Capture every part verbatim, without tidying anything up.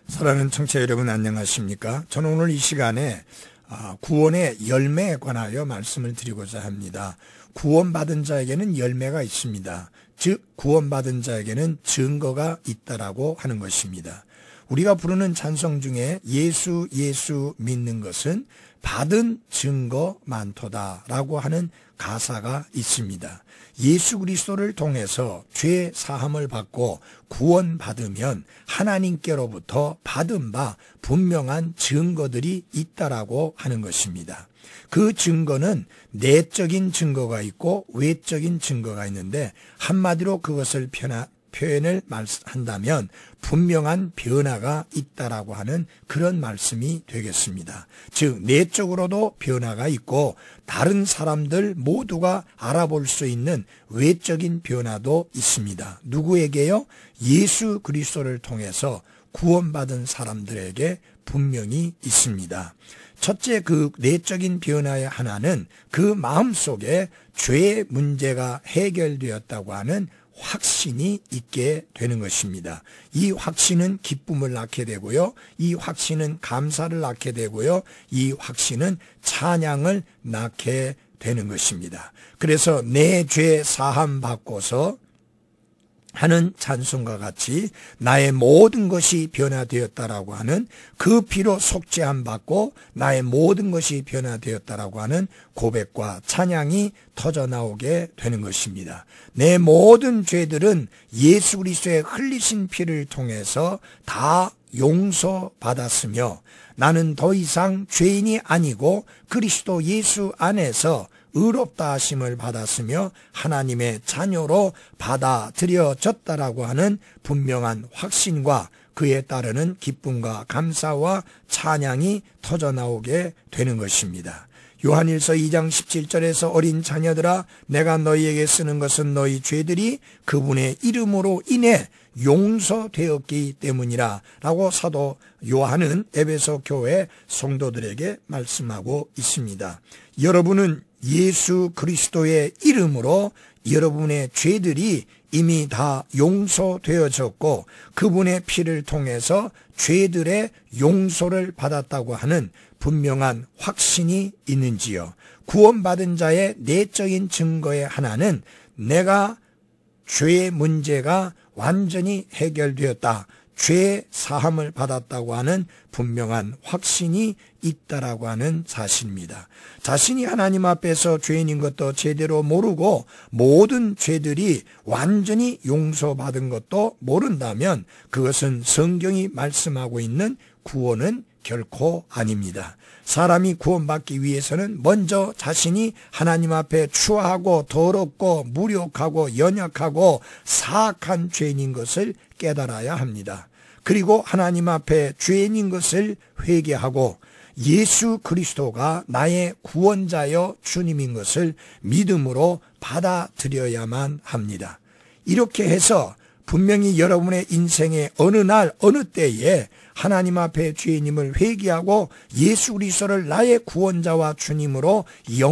사랑하는 청취자 여러분 안녕하십니까? 저는 오늘 이 시간에 구원의 열매에 관하여 말씀을 드리고자 합니다. 구원받은 자에게는 열매가 있습니다. 즉 구원받은 자에게는 증거가 있다라고 하는 것입니다. 우리가 부르는 찬송 중에 예수 예수 믿는 것은 받은 증거 많도다라고 하는 가사가 있습니다. 예수 그리스도를 통해서 죄 사함을 받고 구원받으면 하나님께로부터 받은 바 분명한 증거들이 있다라고 하는 것입니다. 그 증거는 내적인 증거가 있고 외적인 증거가 있는데 한마디로 그것을 표나, 표현을 한다면 분명한 변화가 있다라고 하는 그런 말씀이 되겠습니다. 즉 내적으로도 변화가 있고 다른 사람들 모두가 알아볼 수 있는 외적인 변화도 있습니다. 누구에게요? 예수 그리스도를 통해서 구원받은 사람들에게 분명히 있습니다. 첫째, 그 내적인 변화의 하나는 그 마음속에 죄의 문제가 해결되었다고 하는 확신이 있게 되는 것입니다. 이 확신은 기쁨을 낳게 되고요. 이 확신은 감사를 낳게 되고요. 이 확신은 찬양을 낳게 되는 것입니다. 그래서 내 죄 사함 받고서 하는 찬송과 같이 나의 모든 것이 변화되었다라고 하는 그 피로 속죄함 받고 나의 모든 것이 변화되었다라고 하는 고백과 찬양이 터져 나오게 되는 것입니다. 내 모든 죄들은 예수 그리스도의 흘리신 피를 통해서 다 용서받았으며 나는 더 이상 죄인이 아니고 그리스도 예수 안에서 의롭다 하심을 받았으며 하나님의 자녀로 받아들여졌다라고 하는 분명한 확신과 그에 따르는 기쁨과 감사와 찬양이 터져나오게 되는 것입니다. 요한일서 이 장 십칠 절에서 어린 자녀들아 내가 너희에게 쓰는 것은 너희 죄들이 그분의 이름으로 인해 용서되었기 때문이라 라고 사도 요한은 에베소 교회 성도들에게 말씀하고 있습니다. 여러분은 예수 그리스도의 이름으로 여러분의 죄들이 이미 다 용서되어졌고 그분의 피를 통해서 죄들의 용서를 받았다고 하는 분명한 확신이 있는지요. 구원받은 자의 내적인 증거의 하나는 내가 죄의 문제가 완전히 해결되었다. 죄 사함을 받았다고 하는 분명한 확신이 있다라고 하는 사실입니다. 자신이 하나님 앞에서 죄인인 것도 제대로 모르고 모든 죄들이 완전히 용서받은 것도 모른다면 그것은 성경이 말씀하고 있는 구원은 결코 아닙니다. 사람이 구원받기 위해서는 먼저 자신이 하나님 앞에 추하고 더럽고 무력하고 연약하고 사악한 죄인인 것을 깨달아야 합니다. 그리고 하나님 앞에 죄인인 것을 회개하고 예수 그리스도가 나의 구원자여 주님인 것을 믿음으로 받아들여야만 합니다. 이렇게 해서 분명히 여러분의 인생의 어느 날 어느 때에 하나님 앞에 죄인임을 회개하고 예수 그리스도를 나의 구원자와 주님으로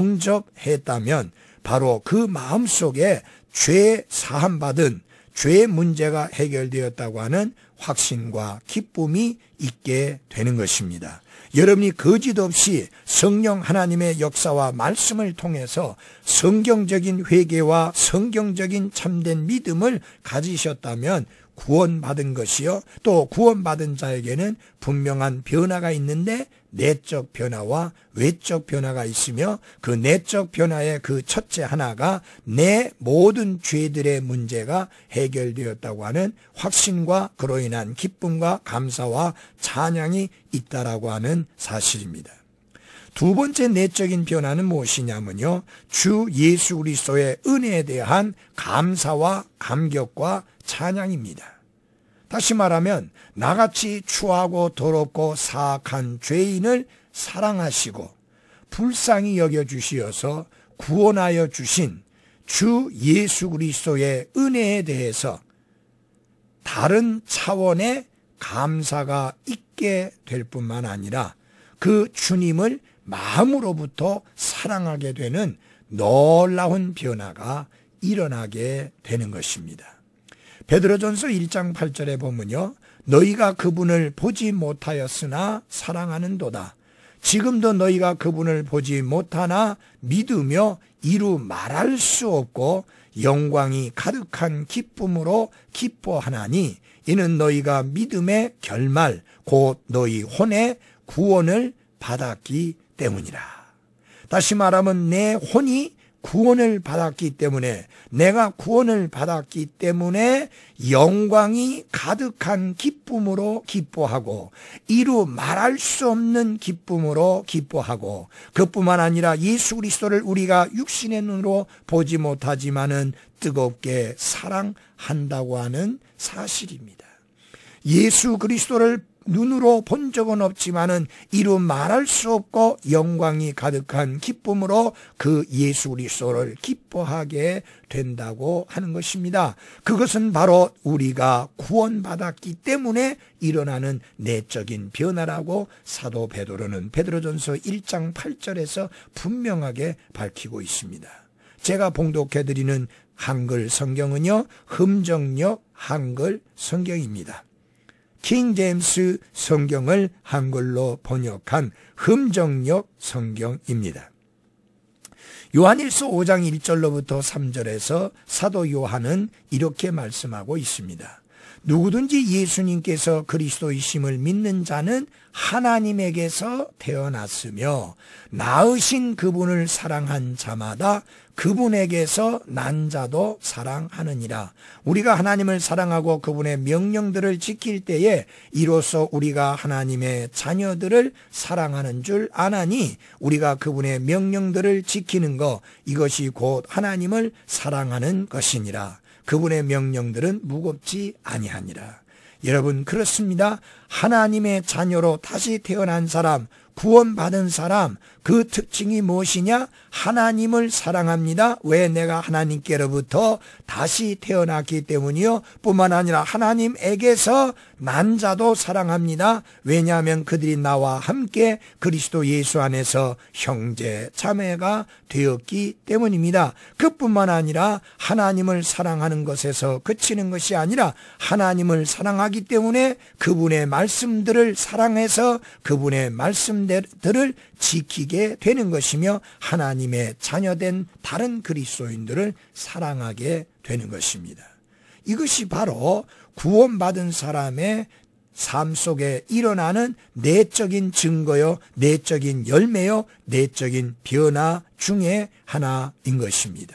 영접했다면 바로 그 마음속에 죄 사함받은 죄의 문제가 해결되었다고 하는 확신과 기쁨이 있게 되는 것입니다. 여러분이 거짓 없이 성령 하나님의 역사와 말씀을 통해서 성경적인 회개와 성경적인 참된 믿음을 가지셨다면 구원받은 것이요. 또 구원받은 자에게는 분명한 변화가 있는데 내적 변화와 외적 변화가 있으며 그 내적 변화의 그 첫째 하나가 내 모든 죄들의 문제가 해결되었다고 하는 확신과 그로 인한 기쁨과 감사와 찬양이 있다라고 하는 사실입니다. 두 번째 내적인 변화는 무엇이냐면요. 주 예수 그리스도의 은혜에 대한 감사와 감격과 찬양입니다. 다시 말하면 나같이 추하고 더럽고 사악한 죄인을 사랑하시고 불쌍히 여겨주시어서 구원하여 주신 주 예수 그리스도의 은혜에 대해서 다른 차원의 감사가 있게 될 뿐만 아니라 그 주님을 마음으로부터 사랑하게 되는 놀라운 변화가 일어나게 되는 것입니다. 베드로전서 일 장 팔 절에 보면요, 너희가 그분을 보지 못하였으나 사랑하는도다. 지금도 너희가 그분을 보지 못하나 믿으며 이루 말할 수 없고 영광이 가득한 기쁨으로 기뻐하나니 이는 너희가 믿음의 결말 곧 너희 혼의 구원을 받았기 때문이라. 다시 말하면 내 혼이 구원을 받았기 때문에, 내가 구원을 받았기 때문에 영광이 가득한 기쁨으로 기뻐하고 이루 말할 수 없는 기쁨으로 기뻐하고, 그뿐만 아니라 예수 그리스도를 우리가 육신의 눈으로 보지 못하지만은 뜨겁게 사랑한다고 하는 사실입니다. 예수 그리스도를 눈으로 본 적은 없지만은 이루 말할 수 없고 영광이 가득한 기쁨으로 그 예수 그리스도를 기뻐하게 된다고 하는 것입니다. 그것은 바로 우리가 구원받았기 때문에 일어나는 내적인 변화라고 사도 베드로는 베드로전서 일 장 팔 절에서 분명하게 밝히고 있습니다. 제가 봉독해드리는 한글 성경은요, 흠정역 한글 성경입니다. 킹 제임스 성경을 한글로 번역한 흠정역 성경입니다. 요한일서 오 장 일 절로부터 삼 절에서 사도 요한은 이렇게 말씀하고 있습니다. 누구든지 예수님께서 그리스도이심을 믿는 자는 하나님에게서 태어났으며 낳으신 그분을 사랑한 자마다 그분에게서 난 자도 사랑하느니라. 우리가 하나님을 사랑하고 그분의 명령들을 지킬 때에 이로써 우리가 하나님의 자녀들을 사랑하는 줄 아나니 우리가 그분의 명령들을 지키는 것, 이것이 곧 하나님을 사랑하는 것이니라. 그분의 명령들은 무겁지 아니하니라. 여러분, 그렇습니다. 하나님의 자녀로 다시 태어난 사람, 구원받은 사람, 그 특징이 무엇이냐? 하나님을 사랑합니다. 왜? 내가 하나님께로부터 다시 태어났기 때문이요. 뿐만 아니라 하나님에게서 난 자도 사랑합니다. 왜냐하면 그들이 나와 함께 그리스도 예수 안에서 형제 자매가 되었기 때문입니다. 그뿐만 아니라 하나님을 사랑하는 것에서 그치는 것이 아니라 하나님을 사랑하기 때문에 그분의 말씀들을 사랑해서 그분의 말씀들을 지키게 되는 것이며 하나님의 자녀된 다른 그리스도인들을 사랑하게 되는 것입니다. 이것이 바로 구원받은 사람의 삶 속에 일어나는 내적인 증거요, 내적인 열매요, 내적인 변화 중에 하나인 것입니다.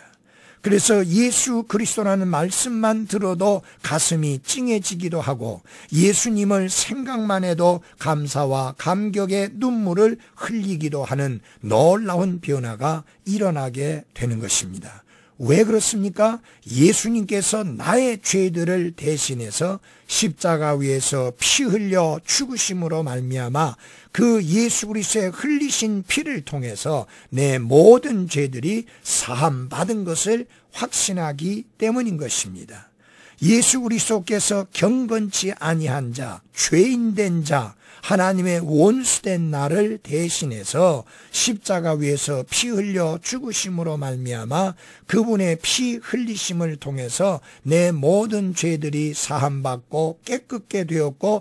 그래서 예수 그리스도라는 말씀만 들어도 가슴이 찡해지기도 하고 예수님을 생각만 해도 감사와 감격의 눈물을 흘리기도 하는 놀라운 변화가 일어나게 되는 것입니다. 왜 그렇습니까? 예수님께서 나의 죄들을 대신해서 십자가 위에서 피 흘려 죽으심으로 말미암아 그 예수 그리스도의 흘리신 피를 통해서 내 모든 죄들이 사함 받은 것을 확신하기 때문인 것입니다. 예수 그리스도께서 경건치 아니한 자, 죄인된 자, 하나님의 원수된 나를 대신해서 십자가 위에서 피 흘려 죽으심으로 말미암아 그분의 피 흘리심을 통해서 내 모든 죄들이 사함받고 깨끗게 되었고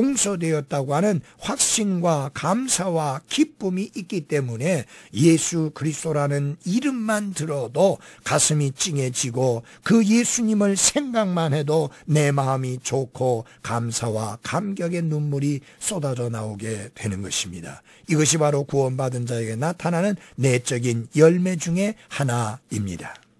용서되었다고 하는 확신과 감사와 기쁨이 있기 때문에 예수 그리스도라는 이름만 들어도 가슴이 찡해지고 그 예수님을 생각만 해도 내 마음이 좋고 감사와 감격의 눈물이 쏟아져 나오게 되는 것입니다. 이것이 바로 구원받은 자에게 나타나는 내적인 열매 중에 하나입니다.